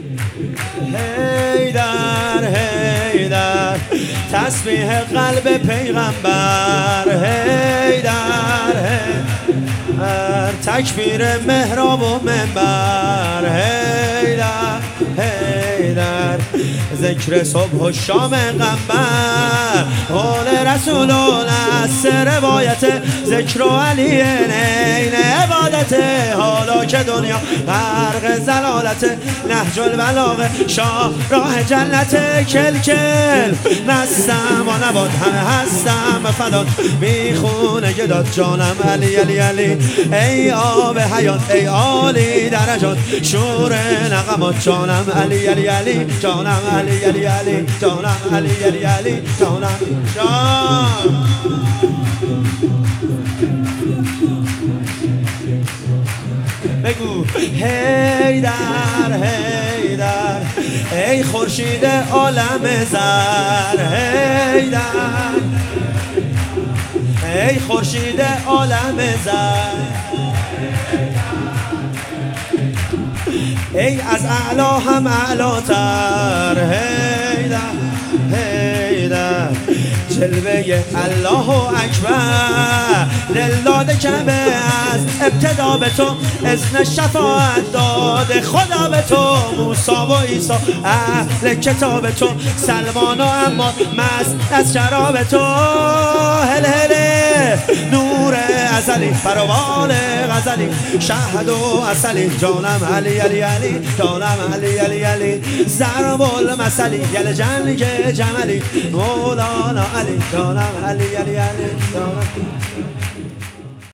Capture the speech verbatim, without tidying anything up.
حیدر حیدر تسبیح قلب پیغمبر، حیدر حیدر تکبیر محراب و منبر، حیدر حیدر ذکر صبح و شام قنبر، قول رسولون از روایت ذکر و علی نین عبادت، حالا که دنیا غرق زلالت، نهج البلاغه شاه راه جنت، کل کل نستم و نباد همه هستم فدات، میخونه گداد جانم علی علی علی، ای آب حیات ای عالی درجات، شور نغمات جانم علی علی علی، جانم علی علی علی، جانم علی علی علی، جانم جان. بگو حیدر حیدر ای خورشید عالم زر، حیدر ای خورشید عالم زر، ای از اعلا هم اعلاتر، حیدر حیدر جلوه الله اکبر، دلداد کعبه از ابتدا به تو اذن شفاعت داد، خدا به تو موسی و عیسی اهل کتاب تو، سلمان و عمار مست از شراب تو، هل هله نور ازلی فروان غزلی، شهد و اصلی جانم علی علی علی، جانم علی علی علی، ضرب المثلی گل جنگ جملی، مولانا علی، جانم علی علی علی، جانم